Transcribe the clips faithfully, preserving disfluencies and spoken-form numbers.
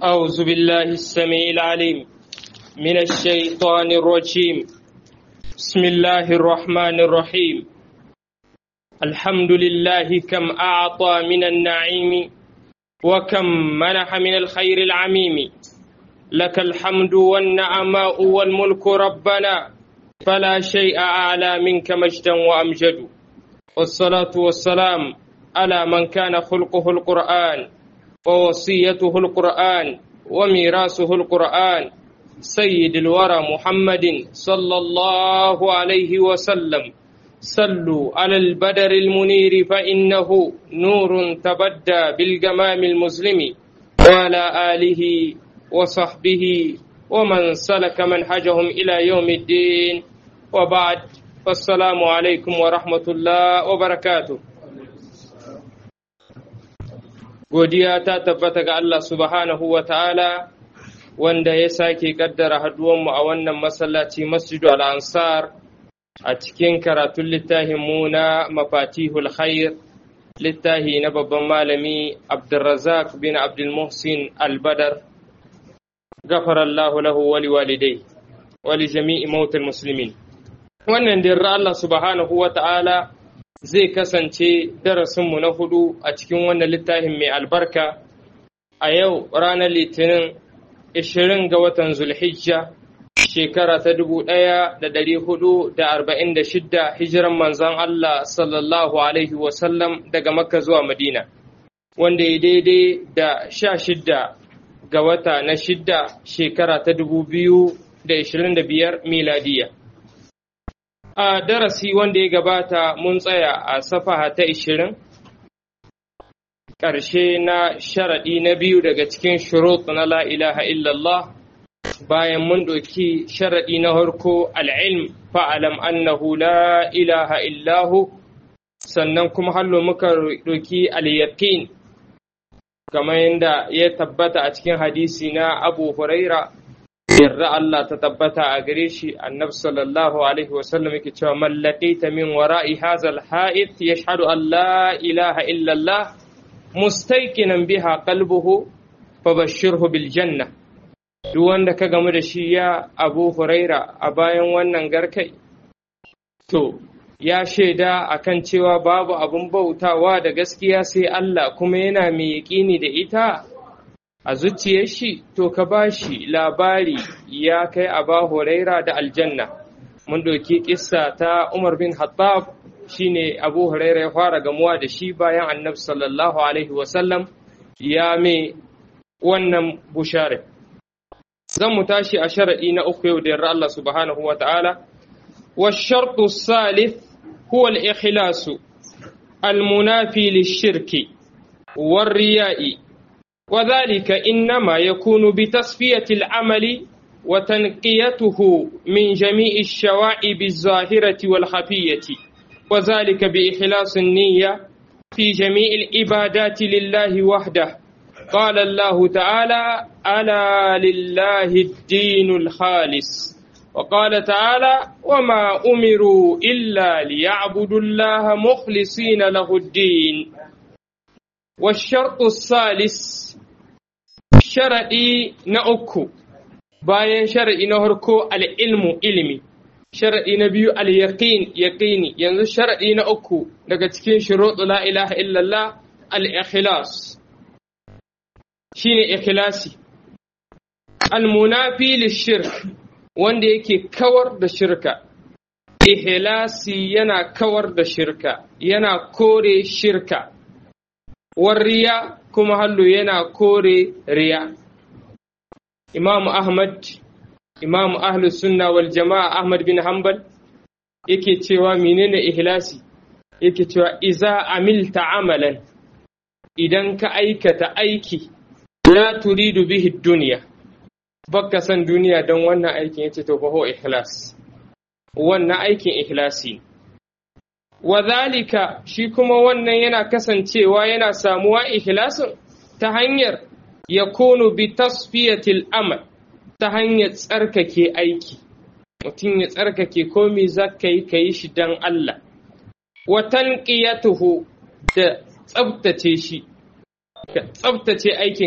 أعوذ بالله السميع العليم من الشيطان الرجيم. بسم الله الرحمن الرحيم. الحمد لله كم أعطى من النعيم وكم منح من الخير العميم. لك الحمد والنعماء والملك ربنا، فلا شيء أعلى منك مجدا وأمجد. والصلاة والسلام على من كان خلقه القرآن ووصيته القرآن وميراثه القرآن، سيد الورى محمد صلى الله عليه وسلم. صلوا على البدر المنير فإنه نور تبدى بالجمام المظلم، وعلى آله وصحبه ومن سلك منهجهم إلى يوم الدين، وبعد، فالسلام عليكم ورحمة الله وبركاته. Godiya ta tabbata ga Allah subhanahu wa ta'ala wanda ya sake kaddara haduwanmu a wannan masallaci Masjidu Al-Ansar a cikin karatun littafin mu na Mafatihul Khair, littafi na babban malami Abdurrazzaq bin Abdul Muhsin Al-Badar, gafarallahu lahu wa liwalidai wa li jami'i mautal muslimin. Wannan dirra Allah subhanahu wa ta'ala zai kasance darasinmu na hudu a cikin wannan littafin mai albarka a yau ranar litinin ishirin ga watan Zulhijja shekara ta dubu ɗaya da ɗari hudu da arba'in da shidda hijiran manzon Allah sallallahu alaihi wasallam daga Makka zuwa Madina, wanda ya daidai da sha shidda ga wata na shidda shekara ta dubu biyu da ishirin da biyar miladiya. A darasi wanda ya gabata mun tsaya a safaha ta ishirin, ƙarshe na sharaɗi na biyu daga cikin shurut na la ilaha illallah, bayan mun ɗauki sharaɗi na harko al'ilm fa'alam annahu la ilaha illahu, sannan kuma hallo muka ɗauki al-yaqin kamar yadda ya tabbata a cikin hadisi na Abu Huraira, yarda Allah ta tabbata a gare shi, annabi sallallahu alaihi wasallam yake cewa man laqita min wara'i hadha al-ha'id yashhadu an la ilaha illa Allah mustayqinan biha qalbuhu fabashshirhu bil janna. Duk wanda ka gamu da shi ya Abu Huraira a bayan wannan garkai, to ya shaida akan cewa babu abun bautawa da gaskiya sai Allah, kuma yana mai yaƙini da ita a zuciyar shi, to ka ba shi labari ya kai Aba Huraira da aljanna. Mun ɗauki ƙissa ta Umar bin Khattab, shine Abu Huraira ya fara gamuwa da shi bayan Annabi sallallahu alaihi wasallam ya mai wannan bushare. Zan mu tashi a sharaɗi na uku yau da yarda Allah subhanahu wa ta'ala. Wa shartu salith huwa al-ikhlasu al-munafi lish-shirki war-riya'i, وذلك إنما يكون بتصفية العمل وتنقيته من جميع الشوائب الظاهرة والخفية، وذلك بإخلاص النية في جميع العبادات لله وحده. قال الله تعالى: ألا لله الدين الخالص. وقال تعالى: وما أمروا إلا ليعبدوا الله مخلصين له الدين. والشرط الثالث sharaɗi na uku bayan sharaɗi na harko al'ilmu ilimi, sharaɗi na biyu al-yaqin yaqini, yanzu sharaɗi na uku daga cikin shuruɗu la ilaha illallah al-ikhlas, shine ikhlasi al-munafi lish-shirk, wanda yake kawar da shirka. Ikhlasi yana kawar da shirka, yana kore shirka. Warriya kuma hallo yana kore riya. Imam Ahmad, Imam Ahlus Sunna wal Jama'a Ahmad bin Hanbal yake cewa menene ikhlasi? Yake cewa iza amilta amalan, idan ka aikata aiki la turidu bihi dunya, baka san duniya don wannan aikin, yace to fa ho ikhlas, wannan aikin ikhlasi. Wadhalika, shi kuma wannan yana kasancewa yana samuwa ikhlasin ta hanyar yakunu bi tasfiyatil amal, ta hanyar tsarkake aiki, mutum ya tsarkake komai zaka yi kayi shi dan Allah, wa tanqiyatuhu, da tsabtace shi, ka tsabtace aikinka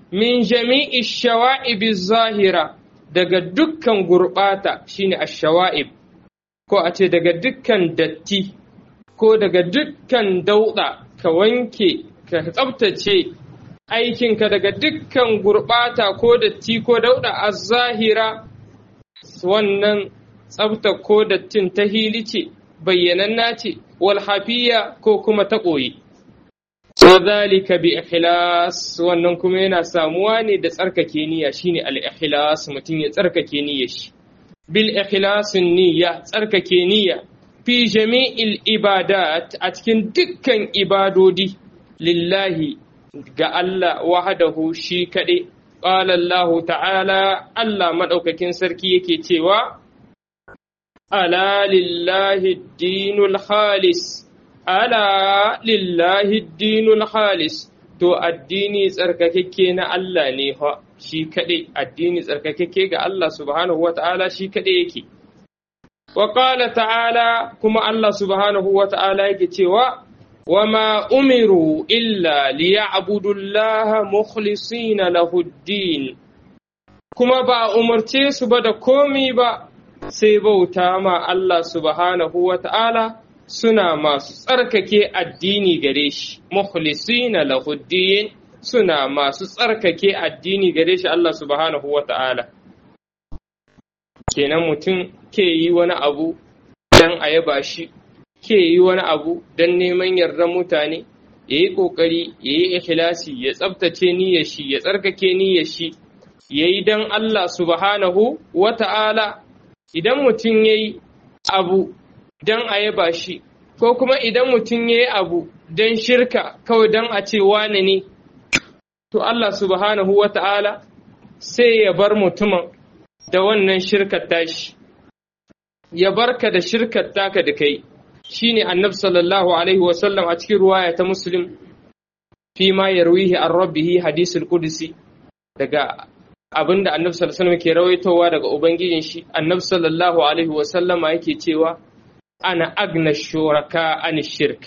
min jami'i shawa'ibi zahira daga dukkan gurbata shine ash-shawa'ib ko a ce daga dukkan datti ko daga dukkan dauda ka wanke ka tsabtace aikinka daga dukkan gurbata ko datti ko dauda az-zahira wannan tsabta ko dattin ta hili ce bayyananna ce wal hafiya ko kuma ta koyi wadhalika bi ikhlas wannan kuma yana samuwa ne da tsarkake niyya shine al ikhlas mutum ya tsarkake niyyar shi bil ikhlas niyya tsarkake niyya fi jami'il ibadat a cikin dukkan ibadodi lillahi ga Allah wahdahu shi kade qala Allah ta'ala Allah madaukakin sarki yake cewa ala lillahi ad-dinul khalis ala lillahi ad-dinul khalis to addini tsarkakeke na Allah ne fa shi kadai addini tsarkakeke ga Allah subhanahu wata'ala shi kadai yake wa qala ta'ala kuma Allah subhanahu wata'ala yake cewa wama umiru illa liya'budu Allah mukhlisina lahu ad-din kuma ba umarce su ba da komi ba sai bauta ma Allah subhanahu wata'ala suna masu tsarkake addini gare shi mukhlisina lahu ad-din suna masu tsarkake addini gare shi Allah subhanahu wata'ala kenan mutum ke yi wani abu dan a yaba shi ke yi wani abu dan neman yardar mutane yayi kokari yayi ikhlasi ya tsaftace niyyar shi ya tsarkake niyyar shi yayi dan Allah subhanahu wata'ala idan mutum yayi abu dan a yaba shi ko kuma idan mutum yayi abu dan shirka kawai dan a ce wane ne to Allah subhanahu wata'ala sai ya bar mutumin da wannan shirkar tashi ya barka da shirkar taka da kai shine annabi sallallahu alaihi wasallam a cikin ruwaya ta muslim fi ma yarwihi an rabbihi hadisul qudsi daga abinda annabi sallallahu alaihi wasallam ke rawaitowa daga ubangijin shi annabi sallallahu alaihi wasallam yake cewa ana agna shuraka an shirk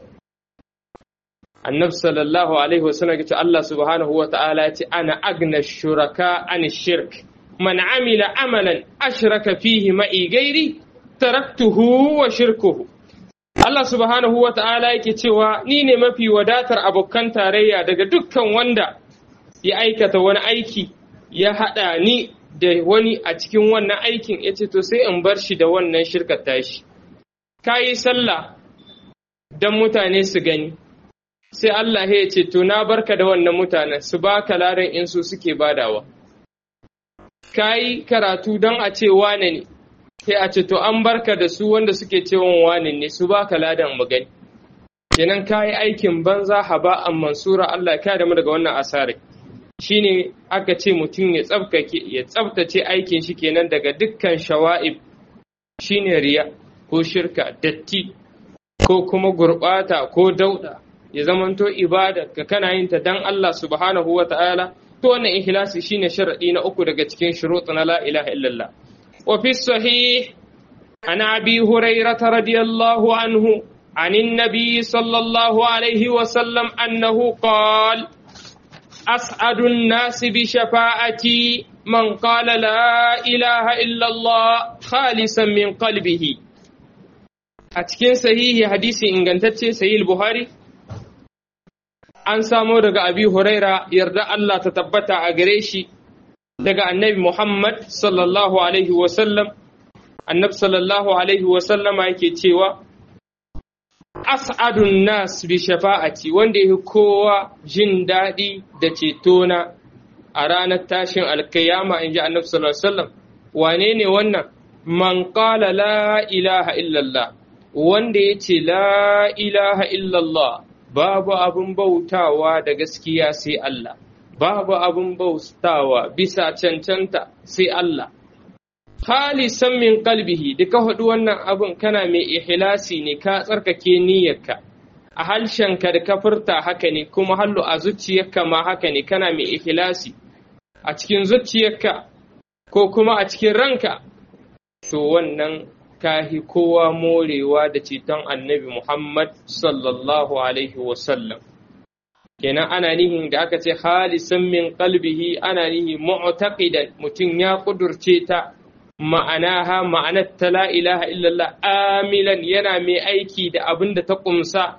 annabi sallallahu alaihi wasallam yake cewa Allah subhanahu wataala yace ana agna shuraka an shirk man amila amalan ashraka fihi ma'i ghairi taraktuhu wa shirkuhu Allah subhanahu wa ta'ala yake cewa ni ne mafi wadatar abokan tarayya daga dukkan wanda ya aikata wani aiki ya haɗa ni da wani a cikin wannan aikin ya ce to sai in bar shi da wannan shirkar tashi. Ka yi sallah don mutane su gani, sai Allah ya ce to na barka da wannan mutanen su ba ka ladan in su suke badawa. Ka yi karatu don a ce wane ne, sai a ce to an barka da su wanda suke cewa wani ne su baka ladan magani kenan kai aikin banza haba an mansura Allah ya da mu daga wannan asare shine aka ce mutum ya tsabkake ya tsabtace aikin shi kenan daga dukkan shawa'ib shine riya ko shirka datti ko kuma gurbata ko dauda ya zamanto ibada ka kana yin ta dan Allah subhanahu wataala to wannan ikhlasi shine sharadi na uku daga cikin shurutun la ilaha illallah. وفي الصحيح عن أبي هريرة رضي الله عنه عن النبي صلى الله عليه وسلم أنه قال أسعد الناس بشفاعتي من قال لا إله إلا الله خالصا من قلبه أتكين صحيح حديث إن كنت صحيح البخاري an samo daga Abi Huraira yarda Allah ta tabbata a gare shi daga annabi Muhammad sallallahu alaihi wasallam annabi sallallahu alaihi wasallam yake cewa as'adun nas bi shafa'ati wanda yake kowa jin dadi da cetona a ranar tashin alkiyama inji annabi sallallahu alaihi wasallam wane ne wannan man qala la ilaha illallah wanda yace la ilaha illallah babu abun bautawa da gaskiya sai Allah babu abun bautawa bisa cancanta sai Allah khalisan min qalbihi duka hudu wannan abun kana mai ikhlasi ne ka tsarkake niyyarka a halshenka da ka furta haka ne kuma hallu a zuciyarka ma haka ne kana mai ikhlasi a cikin zuciyarka ko kuma a cikin ranka to wannan kahi kowa morewa da ceton annabi Muhammad sallallahu alaihi wasallam kenan ana nihin da aka ce khalisan min qalbihi ana nihi mu'taqidan mutum ya kudurce ta ma'anaha ma'anar ta la ilaha illallah amilan yana mai aiki da abin da ta kumsa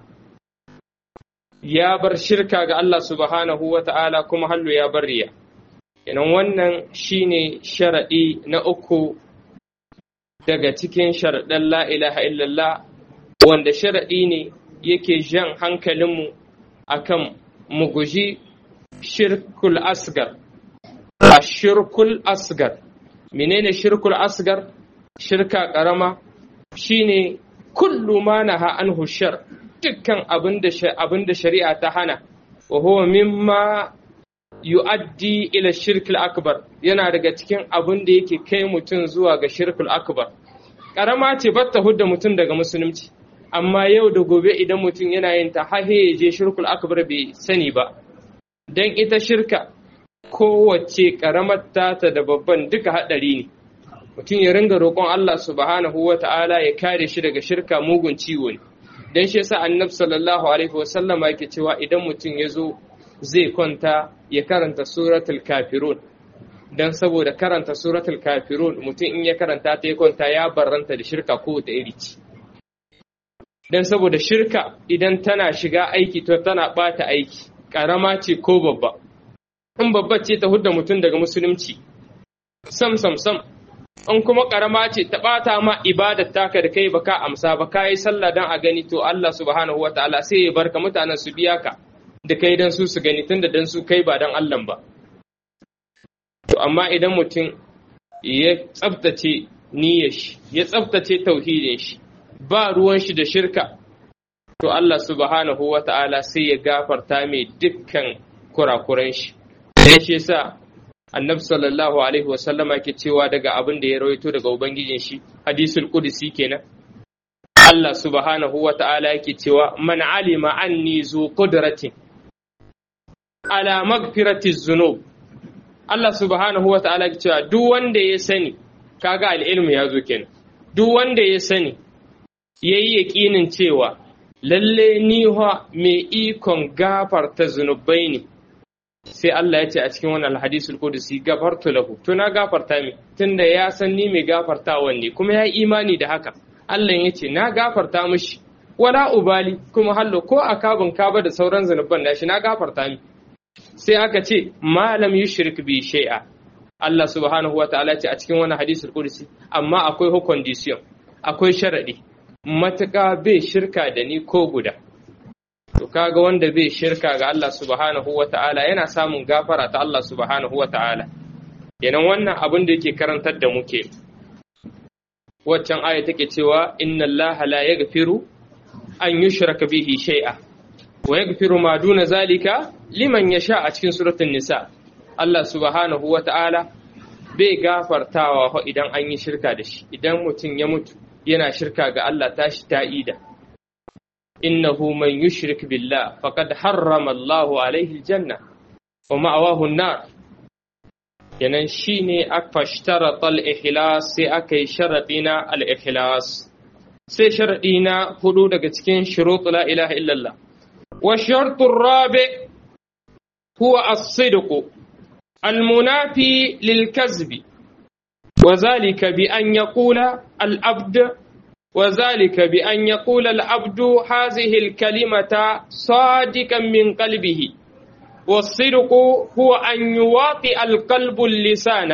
ya bar shirka ga Allah subhanahu wa ta'ala kuma hallu ya bar riya. Kenan wannan shine sharaɗi na uku daga cikin sharaɗin la ilaha illallah wanda sharaɗi ne yake jan hankalinmu akan mu guji shirkul asgar. A shirkul asgar, menene shirkul asgar? Shirka ƙarama shine kullu ma naha anhu shar, dukkan abin da shari'a ta hana, wa huwa mimma yu'addi ila shirkul akbar, yana daga cikin abin da yake kai mutum zuwa ga shirkul akbar. Ƙarama ce batta hudda mutum daga musulunci, amma yau da gobe idan mutum yana yin ta hahe ya je shirkul akbar bai sani ba, dan ita shirka kowace ƙaramar tata da babban duka haɗari ne. Mutum ya ringa roƙon Allah subhanahu wa ta'ala ya kare shi daga shirka mugun ciwo ne. Dan shi yasa Annabi sallallahu alaihi wa sallama yake cewa idan mutum ya zo zai kwanta ya karanta suratul kafirun. Dan saboda karanta suratul kafirun mutum in ya karanta ta ya kwanta ya barranta da shirka ko da iri ce. Dan saboda shirka idan tana shiga aiki to tana bata aiki, ƙarama ce ko babba. In babba ce ta hudda mutum daga musulunci, sam sam sam, in kuma ƙarama ce ta ɓata ma ibadar taka da kai baka amsa ba ka yi sallah don a gani to Allah subhanahu wa ta'ala sai ya barka mutanen su biya ka da kai don su su gani tunda don su kai ba don Allah ba. To amma idan mutum ya tsaftace niyyar shi, ya tsaftace tauhidin shi, ba ruwan shi da shirka, to Allah subhanahu wa ta'ala sai ya gafarta mai dukkan kurakuran shi. Sai shi yasa Annabi sallallahu alaihi wa sallama ke cewa daga abin da ya rawaito daga ubangijin shi, hadisul qudsi kenan. Allah subhanahu wa ta'ala yake cewa man alima anni zu qudratin ala maghfirati dhunub. Allah subhanahu wa ta'ala yake cewa duk wanda ya sani, kaga al-ilmu ya zo kenan. Duk wanda ya sani yayi yaqinin cewa lalle ni ha mai ikon gafarta zunubai ne, sai Allah ya ce a cikin wannan alhadisul qudsi gafartu lahu, to na gafarta mi tunda ya san ni mai gafartawa ne kuma ya imani da haka. Allah ya ce na gafarta mishi wala ubali, kuma hallo ko akabun kaba da sauran zanuban nashi na gafarta mi. Sai aka ce malam yushrik bi shay'a. Allah subhanahu wa ta'ala ce a cikin wannan hadisul qudsi amma akwai hu condition, akwai sharadi, matuƙa bai shirka da ni ko guda. To kaga wanda bai shirka ga Allah subhanahu wa ta'ala yana samun gafara ta Allah subhanahu wa ta'ala. Kenan wannan abin da yake karantar da muke. Waccan aya take cewa inna Allah la yaghfiru an yushraka bihi shay'a wa yaghfiru ma duna zalika liman yasha a cikin suratul nisa. Allah subhanahu wa ta'ala bai gafartawa idan an yi shirka da shi. Idan mutum ya mutu yana shirka ga Allah tashi ta'ida. innahu man yushrik billah faqad harrama Allahu alaihi aljanna wa ma'awahu an-nar. Kenan shine akfashtarata al-ikhlas, sai akai sharadina al-ikhlas. Sai sharadina hudu daga cikin shurut la ilaha illallah. Wa shartu ar-rabi' huwa as-sidq al-munafi lil-kazbi, wa dhalika bi an yaqula al-abd وذلك بأن يقول العبد هذه الكلمة صادقا من قلبه، والصدق هو أن يواطئ القلب اللسان.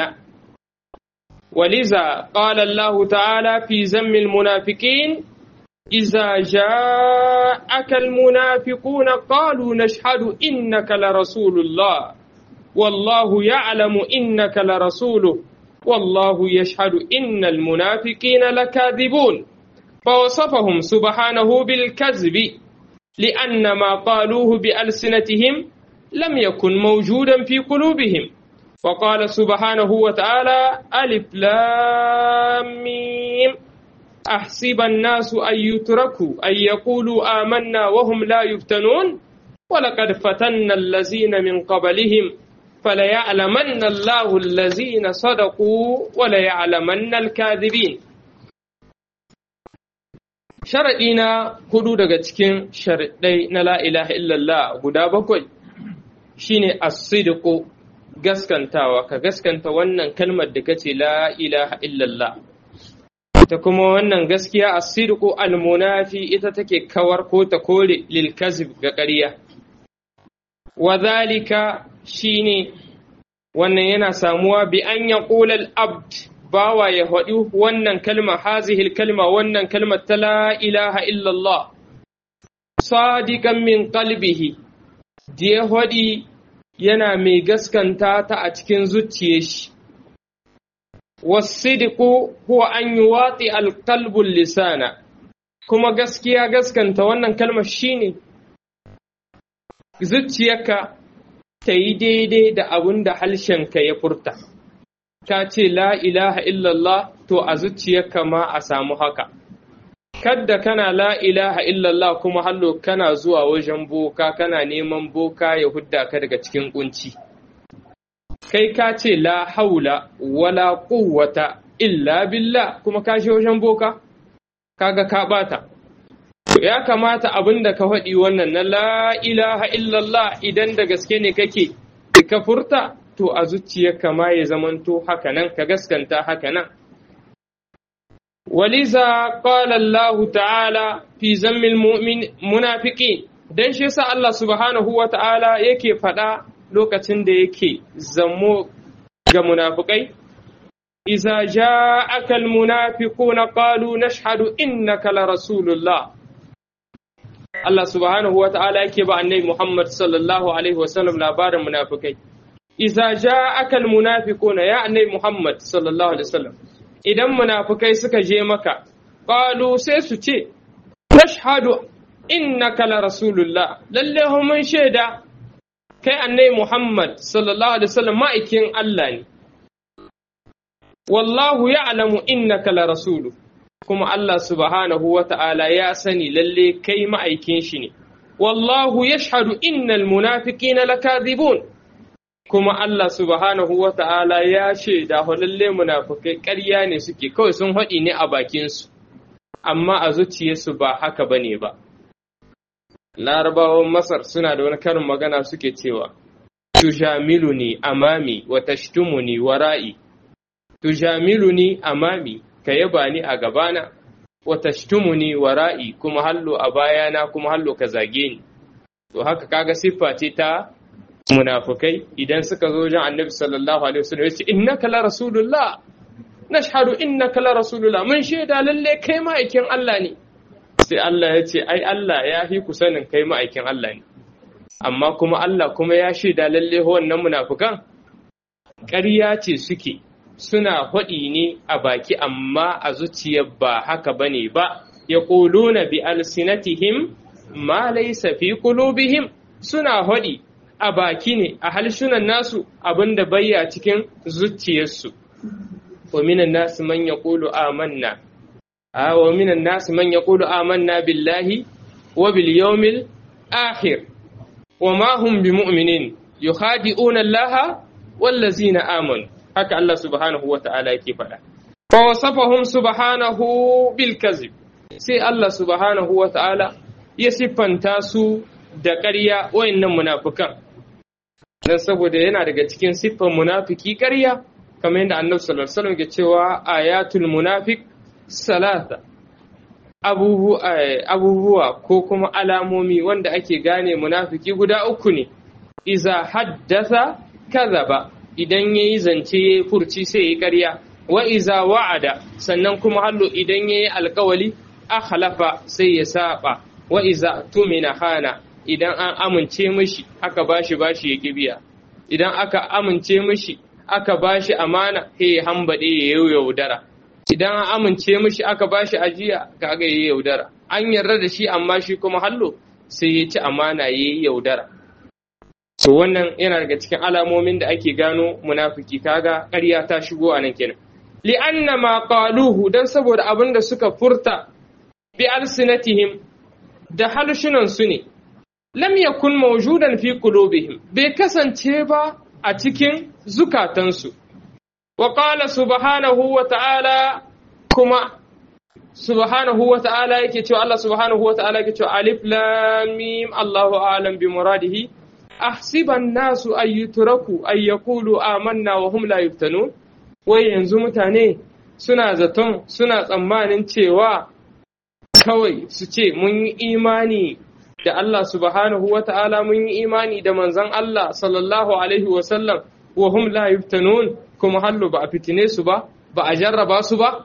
ولذا قال الله تعالى في ذم المنافقين إذا جاءك المنافقون قالوا نشهد إنك لرسول الله والله يعلم إنك لرسوله والله يشهد إن المنافقين لكاذبون. فوصفهم سبحانه بالكذب لأن ما قالوه بألسنتهم لم يكن موجودا في قلوبهم. وقال سبحانه وتعالى ألف لام ميم أحسب الناس أن يتركوا أن يقولوا آمنا وهم لا يفتنون ولقد فتنا الذين من قبلهم فليعلمن الله الذين صدقوا وليعلمن الكاذبين. Sharaɗi na hudu daga cikin sharaɗai na la ilaha illallah guda bakwai shine as-sidqu gaskantawa, ka gaskanta wannan kalmar da kace la ilaha illallah. Ta kuma wannan gaskiya as-sidqu al-munafi ita take kawar ko ta kore lil kazib ga ƙarya. Wa zalika shine wannan yana samuwa bi an yaqula al-abd bawa ya faɗi wannan kalma hazihil kalma wannan kalmar ta la ilaha illallah sadiqan min qalbihi da ya faɗi yana mai gaskanta ta a cikin zuciyar shi. Wasidqu huwa an yuwati alqalbu lisana, kuma gaskiya gaskanta wannan kalmar shine zuciyarka ta yi daidai da abin da harshenka ya furta. Ka ce la ilaha illallah to a zuciyarka ma a samu haka. Kadda kana la ilaha illallah kuma hallo kana zuwa wajen boka kana neman boka ya hudda ka daga cikin kunci. Kai ka ce la haula wala quwwata illa billah kuma ka je wajen boka kaga ka bata. Ya kamata abinda ka faɗi wannan na la ilaha illallah idan da gaske ne kake ka furta to a zuciyarka ma ya zamanto haka nan ka gaskanta haka nan. Waliza qala Allah ta'ala fi zammil mu'min munafiqin, dan shi yasa Allah subhanahu wa ta'ala yake faɗa lokacin da yake zammo ga munafikai, iza ja'aka almunafiquna qalu nashhadu innaka la rasulullah. Allah subhanahu wa ta'ala yake ba annabi Muhammad sallallahu alaihi wasallam labarin munafikai. Iza ja'aka almunafiquna ya annabi Muhammad sallallahu alaihi wasallam, idan munafikai suka je maka qalu sai su ce nashhadu innaka la rasulullah, lalle mun shaida kai annabi Muhammad sallallahu alaihi wasallam ma'aikin Allah ne. Wallahu ya'lamu innaka la rasulu, kuma Allah subhanahu wa ta'ala ya sani lalle kai ma'aikin shi ne. Wallahu yashhadu innal munafiqina lakadhibun, kuma Allah subhanahu wa ta'ala ya shaida lalle munafikai ƙarya ne suke, kawai sun haɗi ne a bakinsu, amma a zuciyarsu ba haka bane ba. Larabawan Masar suna da wani karin magana suke cewa, Tujamiluni amami wa tashtumuni wara'i, Tujamiluni amami ka yaba ni a gabana, wa tashtumuni wara'i kuma hallo a bayana kuma hallo ka zage ni. To haka kaga siffa ce ta munafukai idan suka zo wajen Annabi sallallahu alaihi wasallam ya ce innaka la rasulullah, nashhadu innaka la rasulullah, mun shaida lalle kai ma'aikin Allah ne. Sai Allah ya ce ai Allah ya fi ku sanin kai ma'aikin Allah ne, amma kuma Allah kuma ya shaida lalle wannan munafukan ƙarya ce suke, suna faɗi ne a baki amma a zuciya ba haka bane ba. Yaquluna bi alsinatihim ma laysa fi qulubihim, suna faɗi a baki ne a halshunan nasu abinda bayya cikin zuciyarsu. Wa minan nas man yaqulu amanna wa minan nas man yaqulu amanna billahi wa bil yawmil akhir wa ma hum bimu'minin yukhadi'una Allah wallazina amanu. Haka Allah subhanahu wa ta'ala yake faɗa. Fa wasafahum subhanahu bil kazib, sai Allah subhanahu wa ta'ala ya siffanta su da ƙarya wayannan munafikan. Dan saboda yana daga cikin siffar munafiki ƙarya, kamar yadda Annabi sallallahu alaihi wasallam ke cewa ayatul munafiq salata, abubuwa ko kuma alamomi wanda ake gane munafiki guda uku ne. Iza haddatha kadhaba, idan yayi zance yayi furci sai yayi ƙarya. Wa iza wa'ada, sannan kuma hallo idan yayi alƙawali akhlafa sai ya saba. Wa iza tumina hana, idan an amince mishi aka bashi bashi ya kibiya. Idan aka amince mishi aka bashi amana sai ya hambade ya yaudara. Idan an amince mishi aka bashi ajiya kaga yayi yaudara. An yarda da shi amma shi kuma hallo sai ya ci amana yayi yaudara. So wannan yana daga cikin alamomin da ake gano munafiki, kaga ƙarya ta shigo a nan kenan. Li'anna ma qaluhu, dan saboda abin da suka furta bi alsinatihim da halshunan su ne, lam yakun mawjudan fi qulubihim, bai kasance ba a cikin zukatansu. Wa qala subhanahu wa ta'ala, kuma subhanahu wa ta'ala yake cewa Allah subhanahu wa ta'ala yake cewa alif lam mim Allahu a'lam bi muradihi ahsiban nasu ay yutraku ay yaqulu amanna wa hum la yuftanun, wai yanzu mutane suna zaton suna tsammanin cewa kawai su ce mun yi imani da Allah subhanahu wa ta'ala, mun yi imani da manzon Allah sallallahu alaihi wa sallam, wa hum la yuftanun, kuma hallo ba a fitine su ba, ba a jarraba su ba.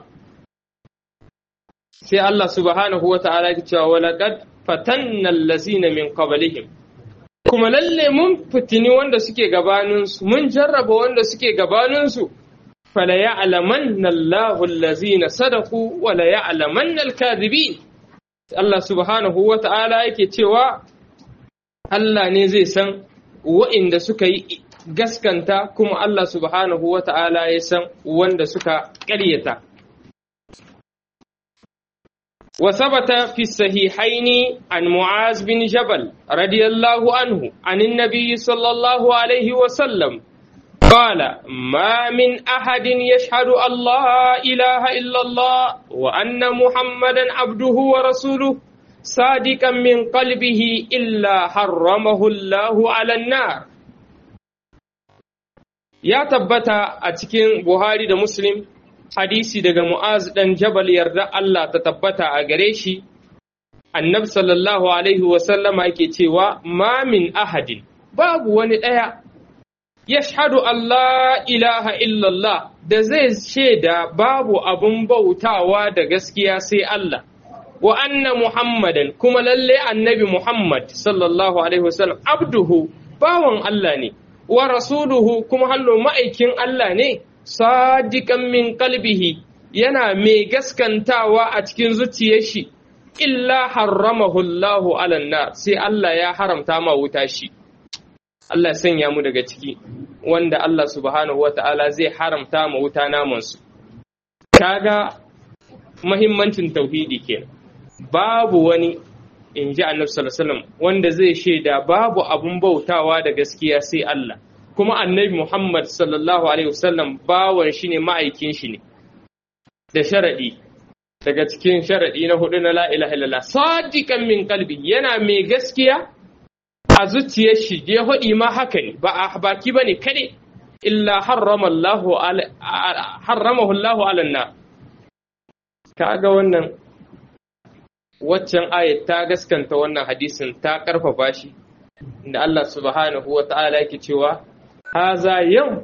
Sai Allah subhanahu wa ta'ala ya ce wa laqad fatanna allazina min qablihim, kuma lalle mun fitini wanda suke gabaninsu, mun jarraba wanda suke gabaninsu. Fala ya'lamanna Allahu allazina sadaqu wa la ya'lamanna al-kadhibin. Allah subhanahu wa ta'ala yake cewa Allah ne zai san wa'inda suka yi gaskanta, kuma Allah subhanahu wa ta'ala ya san wanda suka ƙaryata. وثبت في الصحيحين عن معاذ بن جبل رضي الله عنه عن النبي صلى الله عليه وسلم قال: ما من أحد يشهد أن لا إله إلا الله وأن محمدا عبده ورسوله صادقا من قلبه إلا حرمه الله على النار. يا تبتا أتكين بخاري دا مسلم hadisi daga Mu'az dan Jabal, yarda Allah ta tabbata a gare shi, annabi sallallahu alaihi wa sallama yake cewa ma min ahadin, babu wani ɗaya, yashhadu Allah ilaha illallah, da zai shaida babu abun bautawa da gaskiya sai Allah, wa anna Muhammadan, kuma lalle annabi Muhammad sallallahu alaihi wa sallam abduhu, bawan Allah ne, wa rasuluhu, kuma hallo ma'aikin Allah ne, sadiqan min qalbihi, yana mai gaskantawa a cikin zuciyar shi, illa harramahu Allahu ala nar, sai Allah ya haramta ma wuta shi. Allah ya sanya mu daga ciki wanda Allah subhanahu wata'ala zai haramta ma wuta naman su. Kaga muhimmancin tauhidi kenan. Babu wani, inji Annabi sallallahu alaihi wasallam, wanda zai shaida babu abun bautawa da gaskiya sai Allah. Kuma annabi Muhammad sallallahu Alaihi wasallam bawan shi ne, ma'aikin shi ne, da sharaɗi, daga cikin sharaɗi na hudu na la'ilaha illallah, sadiqan min kalbi, yana mai gaskiya a zuciyar shi, ya haɗi ma haka ne, ba a baki ba ne kaɗai, illa harramahu Allahu alanna. Ka ga wannan, waccan ayat ta gaskanta wannan hadisin, ta ƙarfafa shi, da Allah subhanahu wa ta'ala yake cewa, haza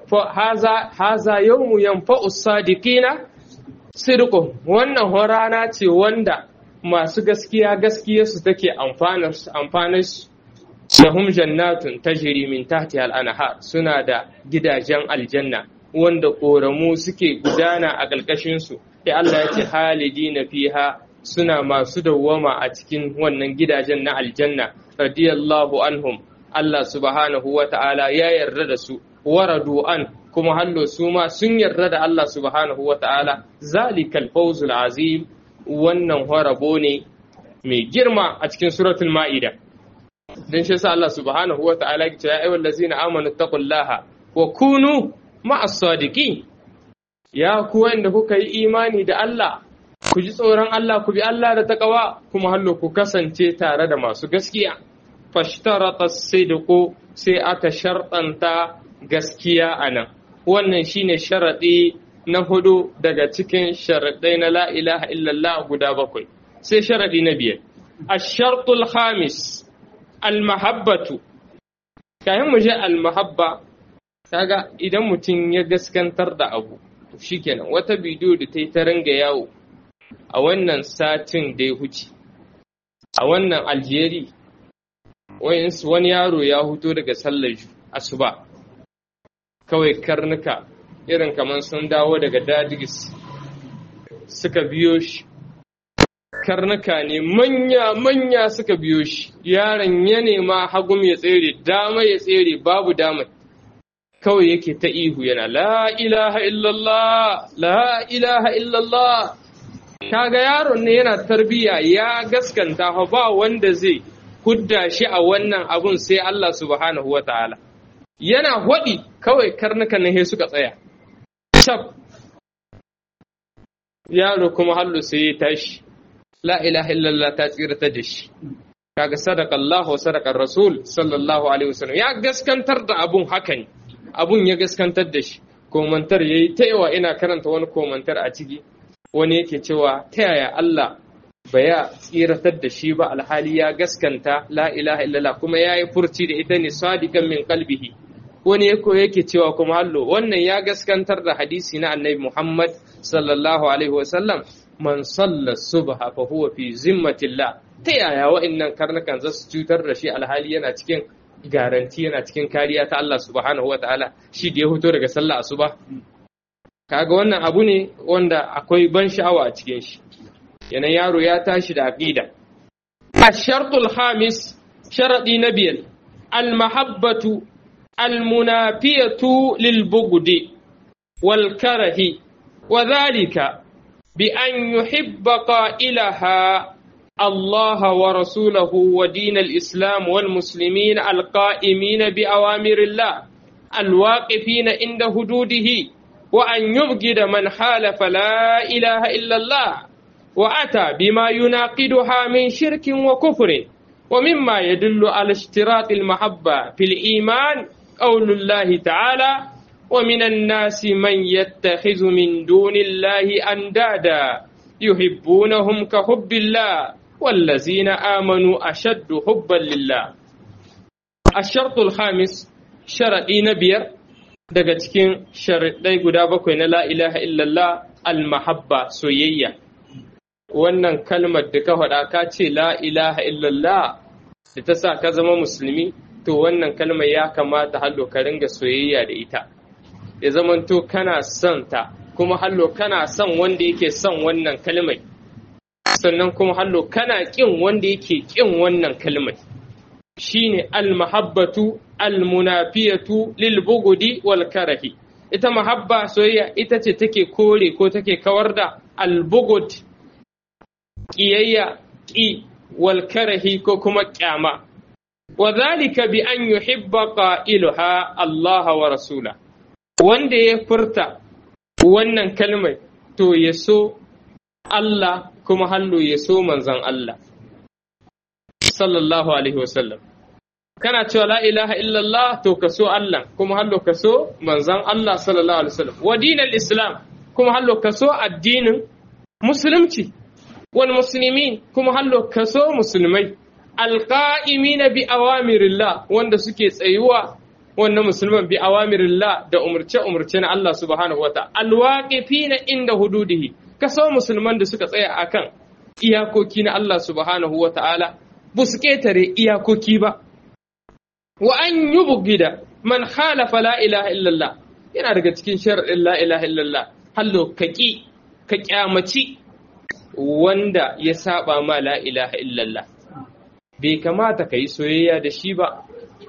yawmu yanfa'u sadiqina sidqu, wannan rana ce wanda masu gaskiya gaskiyarsu take amfanar amfanar su. Lahum jannatun tajri min tahtiha al-anhar, suna da gidajen aljanna wanda koramu suke gudana a ƙarƙashin su. Sai Allah ya ce halidina fiha, suna masu dawwama a cikin wannan gidajen na aljanna. Radiyallahu anhum, Allah subhanahu wa ta'ala ya yarda da su, waradu an, kuma hallo su ma sun yarda da Allah subhanahu wa ta'ala. Zalikal fawzul azim, wannan horabo ne mai girma a cikin suratul ma'ida. Dan shi yasa Allah subhanahu wa ta'ala ya ce ya ayyuhal ladzina amanu taqullaha wa kunu ma'as sadiqin, ya ku wanda kuka yi imani da Allah, ku ji tsoron Allah, ku bi Allah da taqwa, kuma hallo ku kasance tare da masu gaskiya. Fashtarata sidqu, sai aka sharɗanta gaskiya anan. Wannan shine sharaɗi na hudu daga cikin sharaɗai na la ilaha illallah guda bakwai. Sai sharaɗi na biyar, ash-shartul khamis al-mahabbatu. Kayan mu je al-mahabba, kaga idan mutum ya gaskantar da abu, shikenan. Wata bidiyo da ta yi ta ranga yawo a wannan satin da ya huce a wannan Algeria, wani yaro ya huto daga sallar asuba, kawai karnuka irin kamar sun dawo daga dadigis suka biyo shi, karnuka ne manya-manya suka biyo shi, yaron ya nema hagum ya tsere, dama ya tsere, babu dama, kawai yake ta ihu yana la ilaha illallah, la ilaha illallah. Kaga yaron ne yana tarbiya, ya gaskanta ba wanda zai hudda shi a wannan abun sai Allah subhanahu wa ta'ala. Yana hwaɗi kawai karnukan ne suka tsaya. Shaf, yaro kuma hallu sai ya tashi, la ilaha illallah ta tsirata da shi. kaga sadaqa Allah wa sadaqa Rasul sallallahu alaihi wasallam ya gaskantar da abun haka ne abun ya gaskantar da shi komantar yayi ta yawa ina karanta wani komantar a ciki wani yake cewa ta yaya Allah baya tsiratar da shi ba alhali ya gaskanta la ilaha illallah kuma yayi furci da ita ne sadiqan min qalbihi wani yako yake cewa kuma hallo wannan ya gaskantar da hadisi na annabi Muhammad sallallahu alaihi wasallam man salla subha fa huwa fi zimmatillah ta yaya wa'annan karnukan za su cutar da shi alhali yana cikin garanti yana cikin kariya ta Allah subhanahu wataala shi da ya fito daga sallah asuba kaga wannan abu ne wanda akwai ban sha'awa a cikin shi yana yaro ya tashi da aqida ash-shartul khamis sharadi na biyar al-mahabbatu al-munafiyatu lil-bughdi wal-karahi wa dhalika bi an yuhibba qailaha الله ورسوله ودين الإسلام والمسلمين القائمين بأوامر الله الواقفين عند حدوده وأن يبغض من حالف لا إله إلا الله وأتى بما يناقضها من شرك وكفر ومما يدل على اشتراط المحبة في الإيمان قول الله تعالى ومن الناس من يتخذ من دون الله أندادا يحبونهم كحب الله والذين آمنوا أشد حبا لله الشرط الخامس شرطي نبير daga cikin sharaɗai guda bakwai na la ilaha illallah al-mahabba soyayya wannan kalmar da ka faɗa ka ce la ilaha illallah da ta sa ka zama musulmi to wannan kalmar ya kamata hallo ka ringa soyayya da ita ya zamanto kana son ta kuma hallo kana son wanda yake son wannan kalmar sannan kuma hallo kana ƙin wanda yake ƙin wannan kalmar shine al-mahabbatu al-munafiyatu lil-bughdi wal-karahi ita mahabba soyayya ita ce take kore ko take kawar da al-bughd ƙiyayya ƙi wal-karahi ko kuma ƙyama wa dhalika bi an yuhibba qailuha Allah wa rasula wanda ya furta wannan kalmar to ya so Allah kuma hallo ya so manzon Allah sallallahu alaihi wasallam kana cewa la ilaha illallah to ka so Allah kuma hallo ka so manzon Allah sallallahu alaihi wasallam wa dinal islam kuma hallo ka so addinin musulunci wal muslimin kuma hallo ka so musulmai alqa'imina bi awamirillah wanda suke tsayuwa wannan musulman bi awamirillah da umurce umurce na Allah subhanahu wataala alwaqifina inda hududihi kaso musulman da suka tsaya akan iyakoki na Allah subhanahu wa ta'ala ba su ƙetare iyakoki ba wa an yubghida man khalafa la ilaha illallah yana daga cikin shar'in la ilaha illallah hallo kaki ka kyamaci wanda ya saba ma la ilaha illallah bai kamata ka yi soyayya da shi ba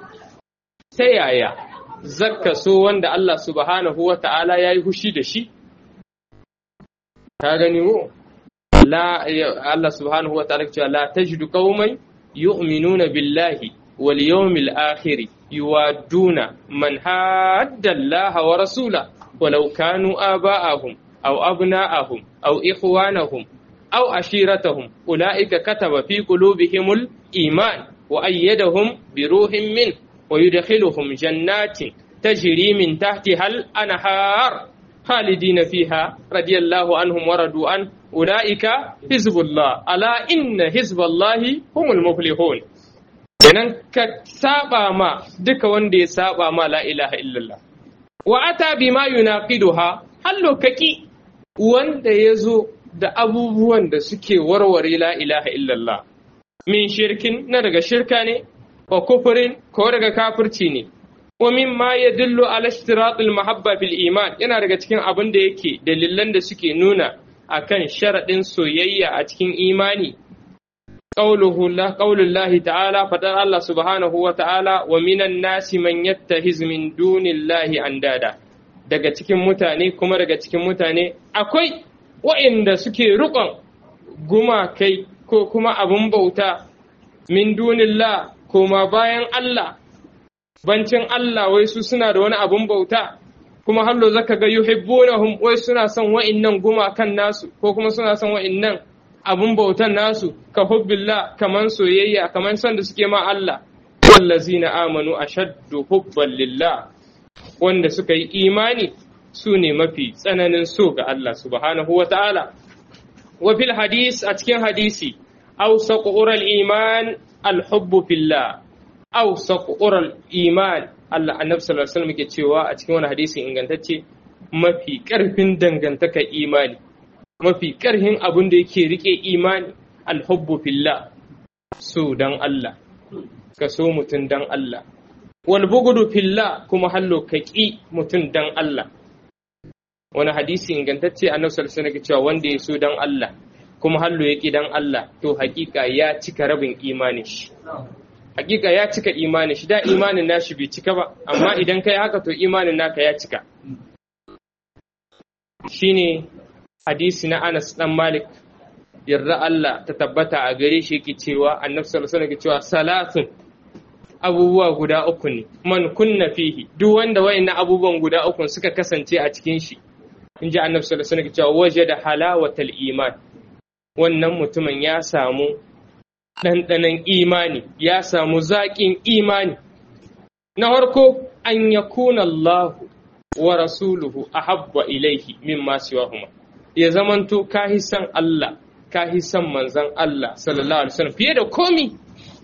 ta yaya zakka so wanda Allah subhanahu wa ta'ala ya yi hushi da shi ka gani wo la Allah subhanahu wa ta'ala cewa la tajidu qauman yu'minuna billahi wal yawmil akhir yuwadduna man hadda Allah wa rasula walau kanu aba'ahum aw abna'ahum aw ikhwanahum aw ashiratahum ulaika kataba fi qulubihimul iman wa ayyadahum bi ruhin min wa yudkhiluhum jannatin tajri min tahtiha al anhar خالدين فيها رضي الله عنهم ورضوا عنه أولئك حزب الله ألا إن حزب الله هم المفلحون kenan ka saba ma duka wanda ya saba ma la ilaha illallah wa ata bima yunaqiduha hallo kaki wanda yazo da abubuwan da suke warware la ilaha illallah min shirkin na daga shirka ne wa kufrin ko daga kafirci ne wa mimma yadullu ala ishtiratil mahabba fil iman yana daga cikin abin da yake dalilan da suke nuna akan sharadin soyayya a cikin imani qauluhu la qaulullahi ta'ala fadar Allah subhanahu wa ta'ala wa minan nasi man yattahiz min dunillahi andada daga cikin mutane kuma daga cikin mutane akwai wa'inda suke rukon gumakai ko kuma abun bauta min dunillah kuma bayan Allah bancin Allah wai su suna da wani abun bauta kuma hallo zaka ga yuhibbunahum wai suna son wa'innan gumakan nasu ko kuma suna son wa'innan abun bautan nasu ka hubbillah kaman soyayya kaman son da suke ma Allah wallazina amanu ashaddu hubban lillah wanda suka yi imani su ne mafi tsananin so ga Allah subhanahu wa ta'ala wa fil hadis a cikin hadisi awsaqu ural iman alhubbu fillah awsaqu ural iman Allah annabi sallallahu alaihi wasallam ke cewa a cikin wani hadisi ingantacce mafi karfin dangantakar imani mafi karhin abin da yake rike imani alhubbu fillah so dan Allah ka so mutun dan Allah wal bughdu fillah kuma hallo ka ki mutun dan Allah wani hadisi ingantacce annabi sallallahu alaihi wasallam cewa wanda ya so dan Allah kuma hallo ya ki dan Allah to hakika ya cika rabin imanin shi hakika ya cika imanin shi da imanin nashi bai cika ba amma idan kai haka to imanin naka ya cika shine hadisi na Anas dan Malik yarda Allah ta tabbata a gare shi yake cewa annabi sallallahu alaihi wasallam yake cewa salatun abubuwa guda uku ne man kunna fihi duk wanda wayannan abubuwan guda uku suka kasance a cikin shi inji annabi sallallahu alaihi wasallam cewa wajada halawatal iman wannan mutumin ya samu dandanan imani ya samu zaƙin imani na farko an yakuna Allah wa rasuluhu ahabba ilaihi mimma siwahuma ya zamanto kahi san Allah kahi san manzon Allah sallallahu alaihi wasallam fiye da komi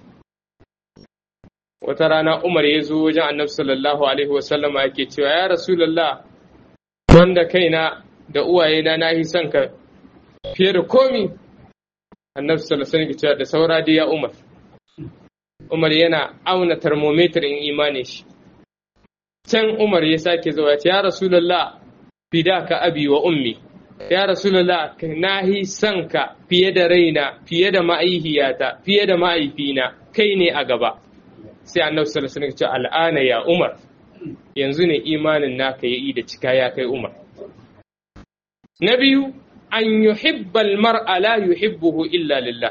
wata rana Umar ya zo wajen annabi sallallahu alaihi wasallam yake cewa ya rasulullah wanda kaina da uwayena na yi son ka fiye da komi annabi sallallahu alaihi wasallam da saura da ya Umar Umar yana auna thermometer in imani shi can Umar ya sake zuwa ya ce ya rasulullah fidaka abi wa ummi ya rasulullah na yi son ka fiye da raina fiye da ma'aihiyata fiye da ma'aifina kai ne a gaba sai annabi sallallahu alaihi wasallam ya ce al'ana ya Umar yanzu ne imanin naka yayi da cika ya kai Umar na biyu an yuhibba almar'a la yuhibbuhu illa lillah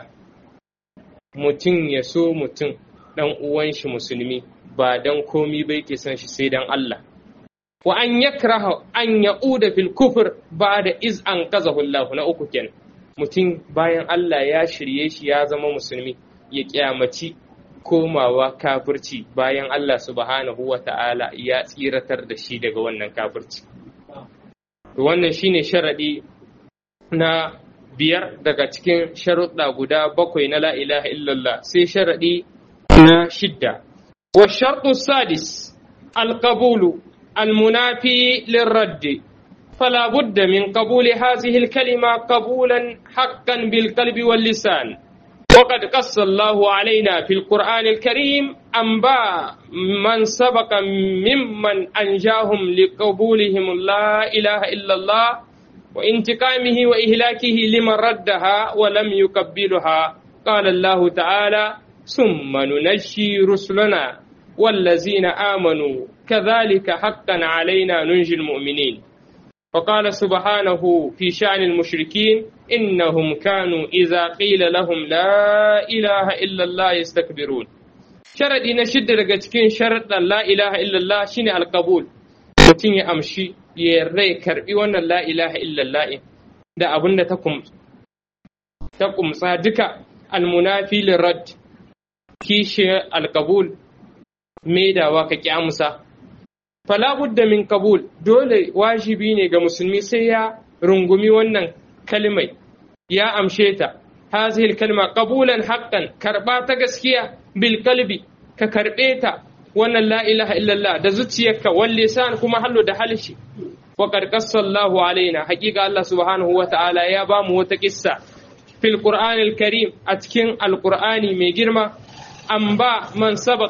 mutum ya so mutum dan uwan shi musulmi ba dan komi bai ke san shi sai dan Allah wa an yakraha an yauda fil kufr ba'da iz an qazahu Allah na uku kenan mutum bayan Allah ya shirye shi ya zama musulmi ya kiyamaci komawa kafirci bayan Allah subhanahu wa ta'ala ya tsiratar da shi daga wannan kafirci. Wannan shine sharadi na biyar daga cikin sharuɗa guda bakwai na la ilaha illallah sai sharadi na shidda. Wa shartu sadis alqabulu almunafi lirraddi فلا بد من قبول هذه الكلمة قبولا حقا بالقلب واللسان وقد قص الله علينا في القرآن الكريم أنباء من سبق ممن أنجاهم لقبولهم لا إله إلا الله وانتقامه وإهلاكه لمن ردها ولم يقبلها قال الله تعالى ثم ننجي رسلنا والذين آمنوا كذلك حقا علينا ننجي المؤمنين وقال سبحانه في شأن المشركين إنهم كانوا إذا قيل لهم لا إله إلا الله يستكبرون شرطي نشد daga cikin sharaɗin la ilaha illallah shine alqabul mutum ya amshi ya rai karbi wannan la ilaha illallah da abinda ta kum ta kumsa duka almunafi lirad kishi alqabul maidawa ka ki amsa fala budda min qabul dole wajibi ne ga musulmi sai ya rungumi wannan kalmai ya amshe ta hazihil kalma qabulan haqqan karba ta gaskiya bil qalbi ka karbe ta wannan la ilaha illallah da zuciyarka wal lisan kuma hallo da halishi wa qad qassallahu alaina haqiqa Allah subhanahu wa ta'ala ya ba mu wata kissa fil qur'anil karim a cikin alqur'ani mai girma an ba man sabaq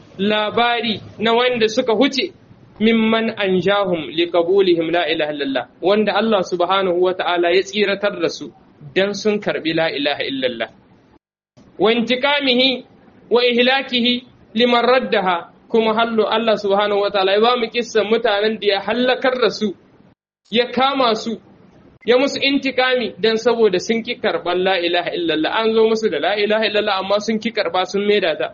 labari na wanda suka huce mimman anjahum liqabulihim la ilaha illallah wanda Allah subhanahu wa ta'ala ya tsiratar da su dan sun karbi la ilaha illallah wa intiqamihi wa ihlakihi liman raddaha kuma hallo Allah subhanahu wa ta'ala ya ba mu kissan mutanen da ya halakar da su ya kama su ya musu intikami dan saboda sun ki karban la ilaha illallah an zo musu da la ilaha illallah amma sun ki karba sun maida ta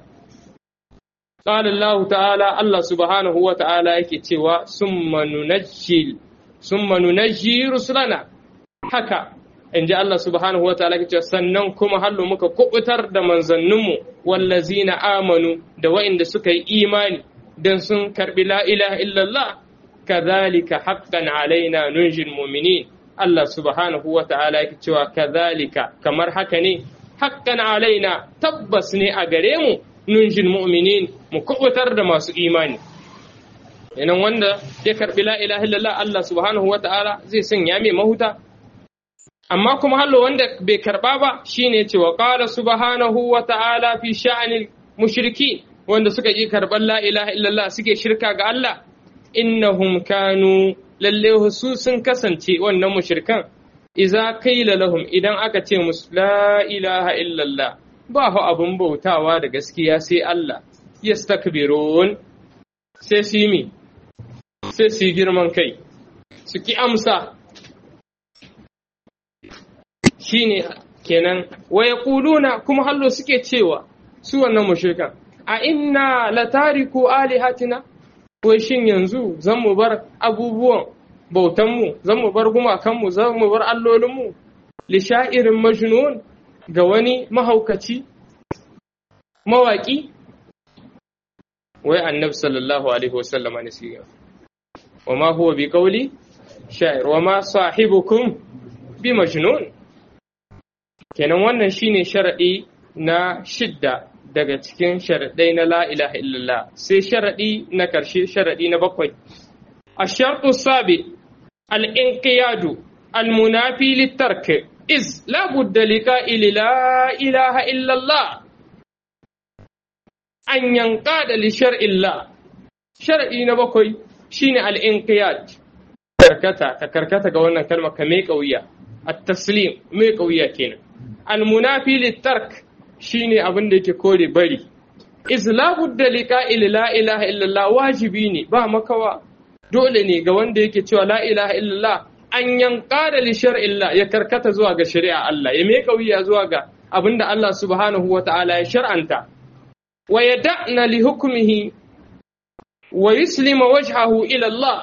قال الله تعالى الله سبحانه وتعالى yake cewa summa nunajjil summa nunajji rusulana haka in ji Allah subhanahu wa ta'ala ke sannan kuma hallo muka kubutar da manzanninmu wallazina amanu da wa'inda suka yi imani dan sun karbi la ilaha illallah kadhalika haqqan alaina nunjil mu'minin. Allah subhanahu wa ta'ala yake cewa kadhalika kamar haka ne haqqan alaina tabbas ne a gare mu nunjil mu'minin mu kubutar da masu imani. Yanan wanda ya karbi la ilaha illallah Allah subhanahu wa ta'ala zai sanya mai mahuta. Amma kuma hallo wanda bai karba ba shine ce wa qala subhanahu wa ta'ala fi sha'anil mushriki wanda suka yi karban la ilaha illallah suke shirka ga Allah innahum kanu lalle su sun kasance wannan mushrikan idza qila lahum idan aka ce musu la ilaha illallah ba fa abun bautawa da gaskiya sai Allah yastakbirun sai su yi sai su girman kai su ki amsa shine kenan waya kuluna kuma hallo suke cewa su wannan mushrikan a inna latariku alihatina wai shin yanzu zan mu bar abubuwan bautan mu zan mu bar gumakan mu zan mu bar allolin mu li sha'irin majnun ga wani mahaukaci mawaki wai annabi sallallahu alaihi wasallama ne siga wa ma huwa bi qawli sha'ir wa ma sahibukum bi majnun. Kenan wannan shine sharadi na shidda daga cikin sharadai na la ilaha illallah. Sai sharadi na karshe sharadi na bakwai ash-shartu sabi al-inqiyadu al-munafi lit-tark iz la budda liqa'i la ilaha illallah an yanqada li shar'illah. Sharadi na bakwai shine al-inqiyad karkata ka karkata ga wannan kalma ka mai kauya at-taslim mai kauya kenan. Al-munafi lit-tark shine abin da yake kore bari. Izlabu dalika ila la ilaha illallah wajibi ne ba makawa dole ne ga wanda yake cewa la ilaha illallah an yanqada li shar'illah ya karkata zuwa ga shari'a Allah ya mai kauya zuwa ga abinda Allah subhanahu wata'ala ya shar'anta wa yada'na li hukmihi wa yuslima wajhahu ila Allah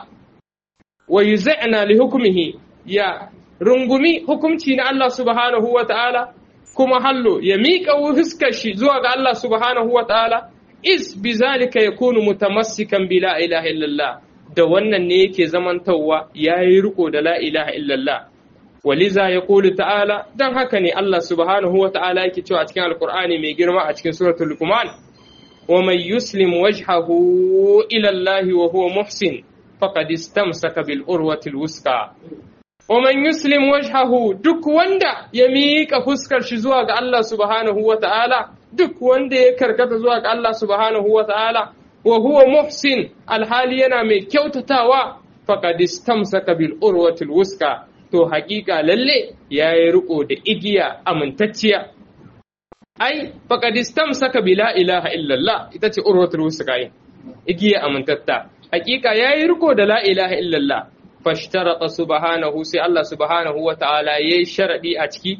wa yuz'ana li hukmihi ya rungumi hukunci na Allah subhanahu wa ta'ala kuma hallo ya miƙa fuskar shi zuwa ga Allah subhanahu wa ta'ala is bi zalika yakunu mutamassikan bi la ilaha illallah da wannan ne yake zamantawa yayi riko da la ilaha illallah waliza yaqulu ta'ala dan haka ne Allah subhanahu wa ta'ala yake cewa a cikin alqur'ani mai girma a cikin suratul luqman wa man yuslim wajhahu ila Allah wa huwa muhsin faqad istamsaka bil urwatil wuska. Oman yuslim wajhahu duk wanda ya miƙa fuskar shi zuwa ga Allah subhanahu wa ta'ala, duk wanda ya karkata zuwa ga Allah subhanahu wa ta'ala, wa huwa muhsin alhali yana mai kyautatawa, faqad istamsaka bil urwatil wuska, to haƙiƙa lalle yayi riko da igiya amintacciya. Ai, faqad istamsaka bi la ilaha illallah, ita ce urwatul wuska yin, igiya amintatta. Haƙiƙa yayi riko da la ilaha illallah. Fashtarata subhanahu sai Allah subhanahu wa ta'ala yayi sharadi a ciki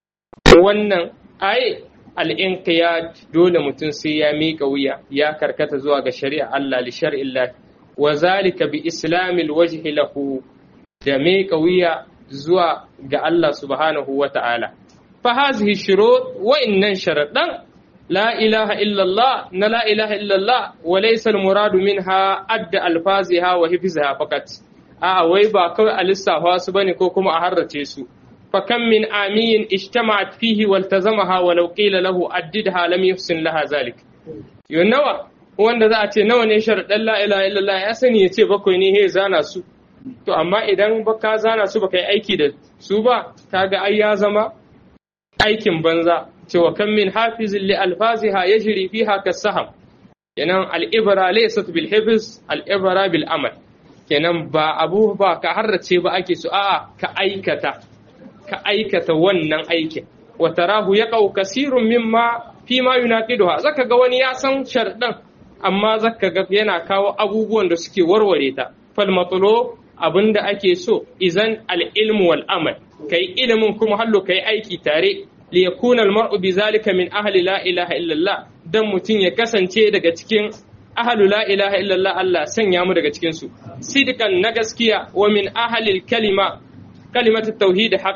wannan ai al-inqiyad dole mutum sai ya mika wuya ya karkata zuwa ga shari'a Allah li shar'illah wa zalika bi islamil wajhi lahu da mika wuya zuwa ga Allah subhanahu wa ta'ala fa hazihi shurut wa innan sharadan la ilaha illa Allah na la ilaha illa Allah wa laysa al-muradu minha adda alfaziha wa hifzha faqat a'a wai ba kawai a lissafa su bane ko kuma a harrace su fa kam min amiyin ijtama'at fihi waltazamaha walau qila lahu addidha lam yuhsin laha zalik yo nawa wanda za a ce nawa ne sharadan la ilaha illallah ya sani ya ce bakwai ne he zana su to amma idan baka zana su baka yi aiki da su ba kaga ai ya zama aikin banza cewa kam min hafizin li alfaziha yajri fiha kasaham kenan al-ibra laysat bil hifz al-ibra bil amal kenan ba abu ba ka harrace ba ake so a'a ka aikata ka aikata wannan aikin wa tarahu yaqau kasirun mimma fi ma yunaqiduha zaka ga wani ya san sharɗan amma zaka ga yana kawo abubuwan da suke warware ta fal matlu abinda ake so izan al ilmu wal amal kai ilimin kuma hallo kai aiki tare li yakuna al mar'u bi zalika min ahli la ilaha illa Allah dan mutun ya kasance daga cikin ahlu la ilaha illallah Allah sanya mu daga cikin su sidikan na gaskiya wa min ahlil kalima kalimatu tauhid haq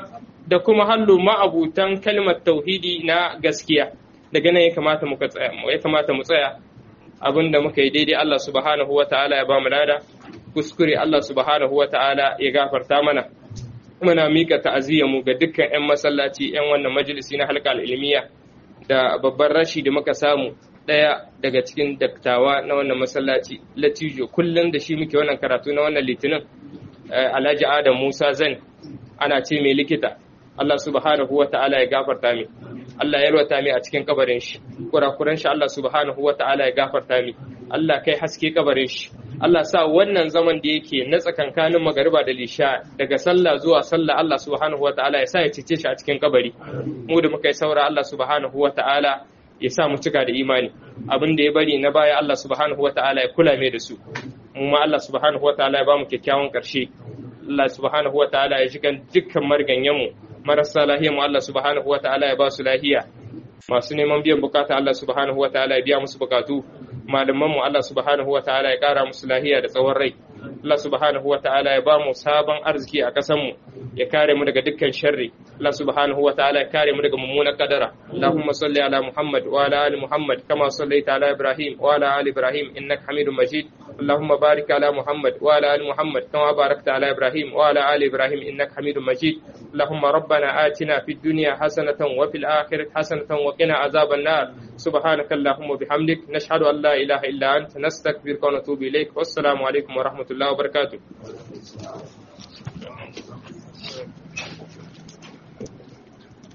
da kuma hallu ma'abutan kalmar tauhidi na gaskiya. Daga nan ya kamata muka tsaya ya kamata mu tsaya abinda muka yi daidai Allah subhanahu wata'ala ya ba mu lada, kuskure Allah subhanahu wata'ala ya gafarta mana. Muna mika ta'aziyya mu ga dukkan 'yan masallaci 'yan wannan majalisi na halqa al-ilmiya da babban rashi da muka samu ɗaya daga cikin daktawa na wannan masallaci Latijo, kullum da shi muke wannan karatu na wannan litinin, Alhaji Adam Musa Zan, ana ce mai likita. Allah subhanahu wa ta'ala ya gafarta mi, Allah ya yarwata mi a cikin kabarin shi, kurakuran shi Allah subhanahu wa ta'ala ya gafarta mi, Allah kai haske kabarin shi, Allah sa wannan zaman da yake na tsakankanin magariba da lisha daga sallah zuwa sallah Allah subhanahu wa ta'ala ya sa ya cece shi a cikin kabari. Mu da muka yi saura Allah subhanahu wa ta'ala ya sa mu cika da imani, abin da ya bari na baya Allah subhanahu wa ta'ala ya kula mai da su, mu ma Allah subhanahu wa ta'ala ya ba mu kyakkyawan ƙarshe. Allah subhanahu wa ta'ala ya shiga dukkan marganyenmu, marasa lahiya mu Allah subhanahu wa ta'ala ya ba su lahiya, masu neman biyan bukata Allah subhanahu wa ta'ala ya biya musu bukatu, malaman mu Allah subhanahu wa ta'ala ya kara musu lahiya da tsawon rai. Allah subhanahu wa ta'ala ya ba mu sabon arziki a ƙasar mu, ya kare mu daga dukkan sharri. Allah subhanahu wa ta'ala ya kare mu daga mummunan kadara. Allahumma salli ala Muhammad wa ala ali Muhammad kama sallaita ala Ibrahim wa ala ali Ibrahim innaka Hamidum Majid. اللهم بارك على محمد وعلى ال محمد كما باركت على ابراهيم وعلى ال ابراهيم انك حميد مجيد. اللهم ربنا آتنا في الدنيا حسنة وفي الآخرة حسنة وقنا عذاب النار. سبحانك اللهم وبحمدك نشهد ان لا اله الا انت نستغفرك ونتوب اليك. والسلام عليكم ورحمة الله وبركاته.